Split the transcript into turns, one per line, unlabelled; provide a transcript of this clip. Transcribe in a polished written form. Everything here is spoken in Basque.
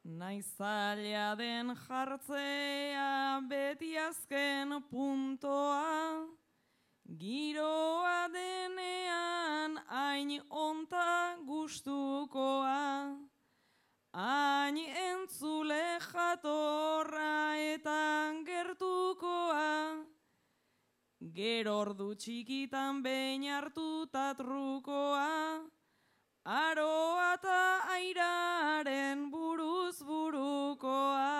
Naizaila den jartzea beti azken puntoa, giroa denean hain onta gustukoa, hain entzule jatorra eta gertukoa, gero ordu txikitan behin hartuta trukoa, aroa eta airaren buruz burukoa.